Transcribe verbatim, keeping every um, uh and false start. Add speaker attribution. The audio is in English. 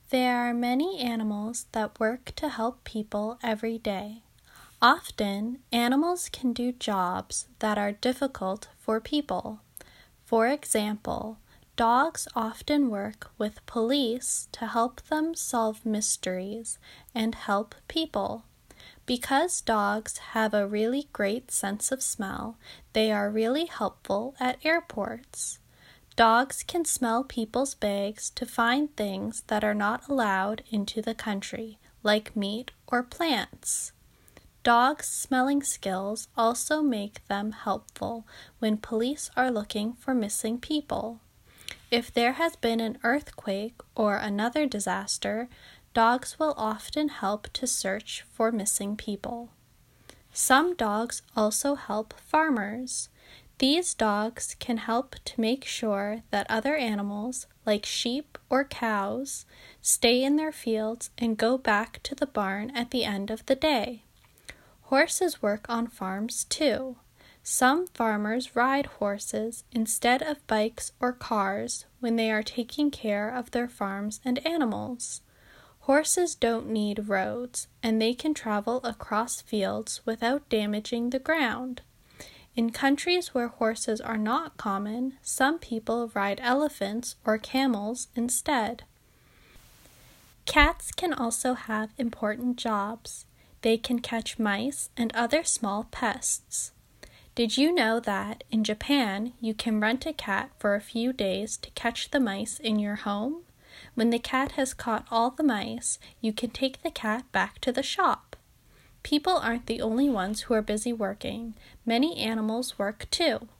Speaker 1: There are many animals that work to help people every day. Often, animals can do jobs that are difficult for people. For example, dogs often work with police to help them solve mysteries and help people. Because dogs have a really great sense of smell, they are really helpful at airports. Dogs can smell people's bags to find things that are not allowed into the country, like meat or plants. Dogs' smelling skills also make them helpful when police are looking for missing people. If there has been an earthquake or another disaster, dogs will often help to search for missing people. Some dogs also help farmers. These dogs can help to make sure that other animals, like sheep or cows, stay in their fields and go back to the barn at the end of the day. Horses work on farms too. Some farmers ride horses instead of bikes or cars when they are taking care of their farms and animals. Horses don't need roads, and they can travel across fields without damaging the ground. In countries where horses are not common, some people ride elephants or camels instead. Cats can also have important jobs. They can catch mice and other small pests. Did you know that in Japan you can rent a cat for a few days to catch the mice in your home? When the cat has caught all the mice, you can take the cat back to the shop. People aren't the only ones who are busy working. Many animals work too.